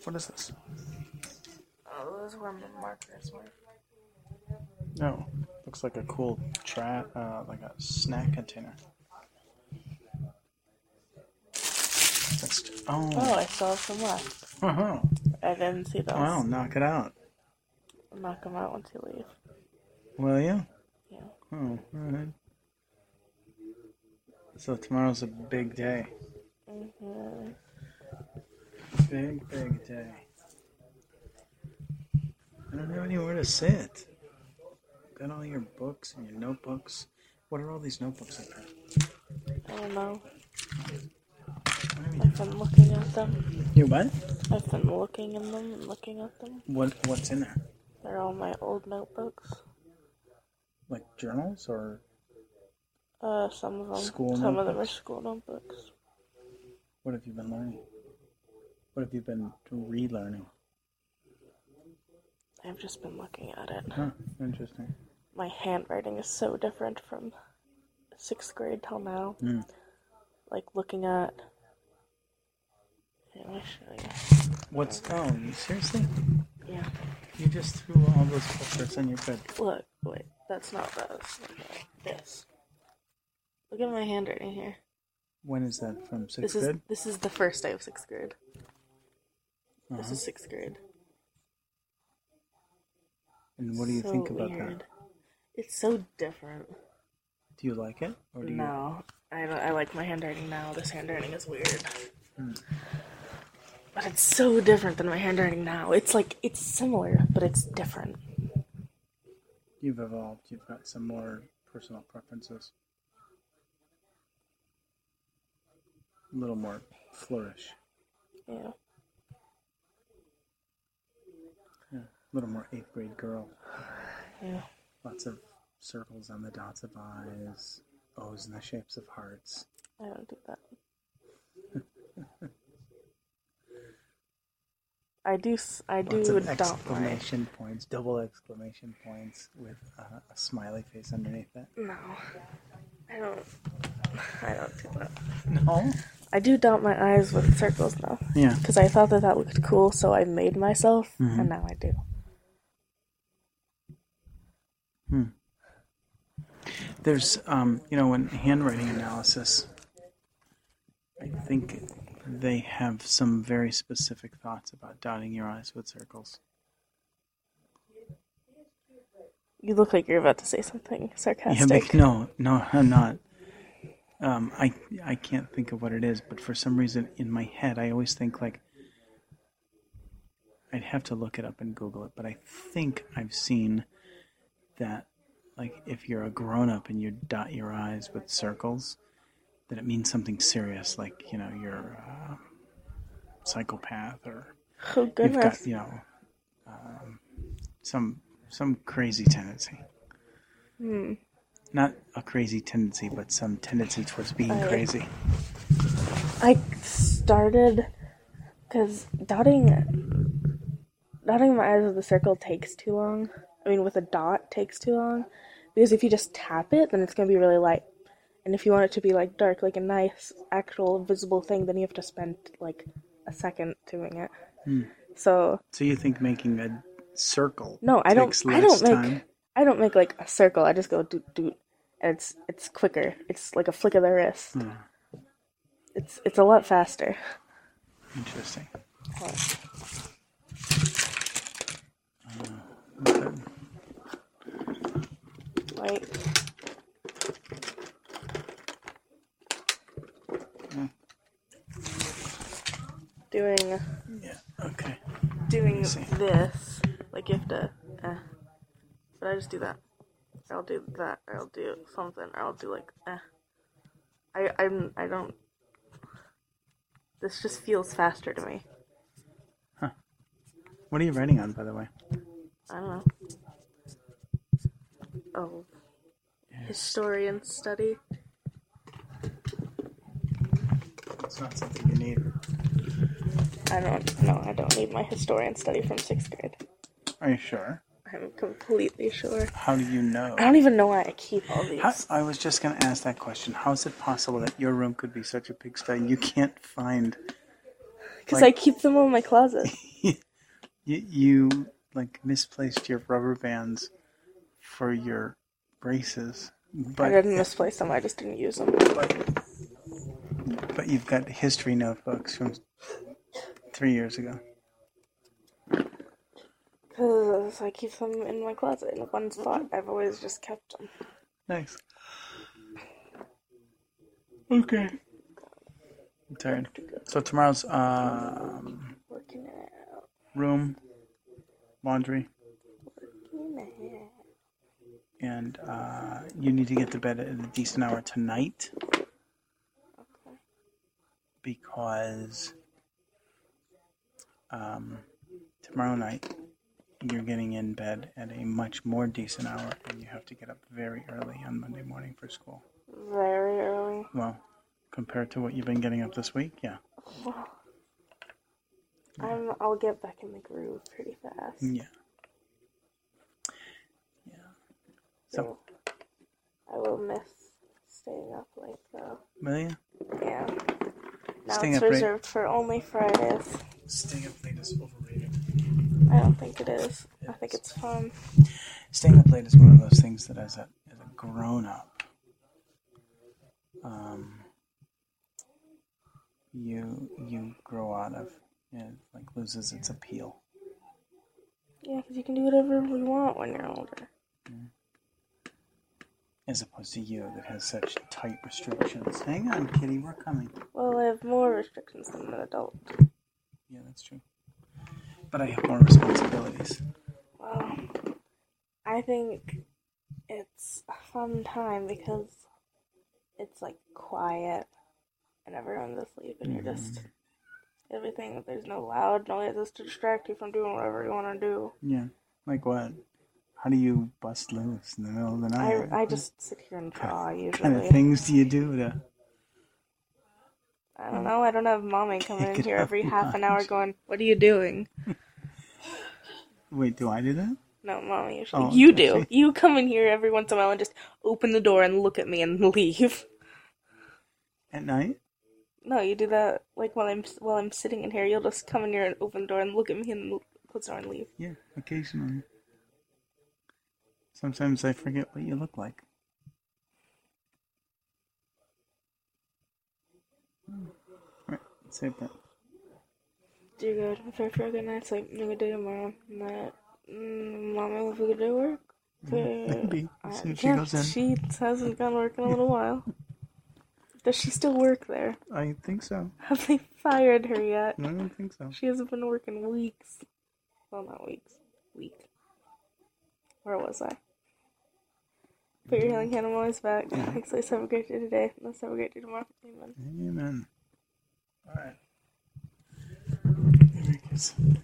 What is this? Oh, those were my markers. No. Looks like a cool like a snack container. Oh, I still have some left. Uh-huh. I didn't see those. Wow, knock it out. I'll knock them out once you leave. Will you? Yeah. Oh, alright. So tomorrow's a big day. Mm-hmm. Big day. I don't have anywhere to sit. Got all your books and your notebooks. What are all these notebooks like that? I don't know. What do you mean? I've been looking at them. You what? I've been looking in them and looking at them. What's in there? They're all my old notebooks. Like journals or Some of them. school Some of them are notebooks? school notebooks. What have you been learning? What have you been relearning? I've just been looking at it. Huh, interesting. My handwriting is so different from 6th grade till now. Mm. Like looking at... Here, let me show you. You seriously? Yeah. You just threw all those pictures on your bed. Look, wait, that's not those. Look at this. Look at my handwriting here. When is that from? 6th grade? This is the first day of 6th grade. Uh-huh. This is 6th grade. And what do you think about weird. that? It's so different. Do you like it? Or do No, I like my handwriting now. This handwriting is weird. But it's so different than my handwriting now. It's similar, but it's different. You've evolved. You've got some more personal preferences. A little more flourish. Yeah. Yeah. A little more 8th grade girl. Yeah. Lots of circles on the dots of eyes. O's in the shapes of hearts. I don't do that. I do Lots of adopt exclamation points, double exclamation points with a smiley face underneath it. No. I don't do that. No? I do dot my I's with circles though. Yeah. Because I thought that looked cool, so I made myself, and now I do. There's, in handwriting analysis, I think they have some very specific thoughts about dotting your I's with circles. You look like you're about to say something sarcastic. Yeah, no, I'm not. I can't think of what it is, but for some reason in my head, I always think like, I'd have to look it up and Google it, but I think I've seen that, like, if you're a grown-up and you dot your I's with circles, that it means something serious, like, you're a psychopath, or Oh goodness. you've got, some crazy tendency. Not a crazy tendency, but some tendency towards being crazy. I started because dotting my eyes with a circle takes too long. I mean, with a dot takes too long, because if you just tap it, then it's gonna be really light. And if you want it to be like dark, like a nice actual visible thing, then you have to spend like a second doing it. So you think making a circle no, I takes don't. less time? I don't make like a circle. I just go doot doot, and it's quicker. It's like a flick of the wrist. It's a lot faster. Interesting. Right. Doing this, like you have to, but I just do that. I'll do that, or I'll do something, or I'll do like, I don't, this just feels faster to me. Huh. What are you writing on, by the way? I don't know. Oh. Yes. Historian study. It's not something you need. I don't need my historian study from 6th grade. Are you sure? I'm completely sure. How do you know? I don't even know why I keep all these. I was just going to ask that question. How is it possible that your room could be such a pigsty and you can't find... Because I keep them in my closet. You like misplaced your rubber bands for your braces, I didn't misplace them. I just didn't use them. but you've got history notebooks from 3 years ago. Because I keep them in my closet in one spot. I've always just kept them. Nice. Okay. I'm tired. So tomorrow's Working it out. room, laundry, Working it out. and you need to get to bed at a decent hour tonight. Okay. Because tomorrow night you're getting in bed at a much more decent hour, and you have to get up very early on Monday morning for school. Very early. Well, compared to what you've been getting up this week, yeah. I'll get back in the groove pretty fast. Yeah. Yeah. So, I will miss staying up late though. will you? Yeah. Now Staying it's up late- reserved for only Fridays. Staying up late is overrated. I don't think it is. I think it's fun. Staying up late is one of those things that as a grown-up, you grow out of. It like loses its appeal. Yeah, because you can do whatever you want when you're older. As opposed to you that has such tight restrictions. Hang on, kitty, we're coming. Well, I have more restrictions than an adult. Yeah, that's true. But I have more responsibilities. Well, I think it's a fun time because it's like quiet and everyone's asleep and you're just everything. There's no loud noises to distract you from doing whatever you want to do. Yeah, like what? How do you bust loose in the middle of the night? I just sit here and draw usually. What kind of things do you do to... I don't know. I don't have mommy coming Take in it here off every your half an mind. hour going, "What are you doing?" Wait, do I do that? No, mommy usually. Oh, You does do. she? You come in here every once in a while and just open the door and look at me and leave. At night? No, you do that like while I'm sitting in here. You'll just come in here and open the door and look at me and close the door and leave. Yeah, occasionally. Sometimes I forget what you look like. Alright, save that. Dear God, I pray for a good night's sleep and a good day tomorrow. And that mommy will have a good day at work. Maybe. As soon as she Yeah, goes in. she hasn't gone to work in a little while. Does she still work there? I think so. Have they fired her yet? I don't think so. She hasn't been working weeks. Well, not weeks. Week. Where was I? Put your healing hand on Molly's back. Thanks, let's have a great day today. Let's have a great day tomorrow. Amen. Amen. Alright. Very good.